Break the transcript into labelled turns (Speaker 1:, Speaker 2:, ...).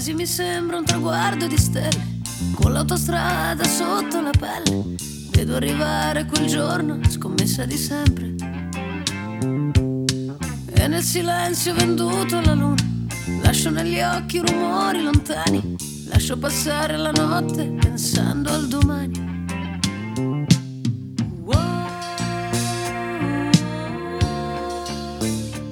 Speaker 1: quasi mi sembra un traguardo di stelle, con l'autostrada sotto la pelle. Vedo arrivare quel giorno, scommessa di sempre, e nel silenzio venduto alla luna lascio negli occhi rumori lontani, lascio passare la notte pensando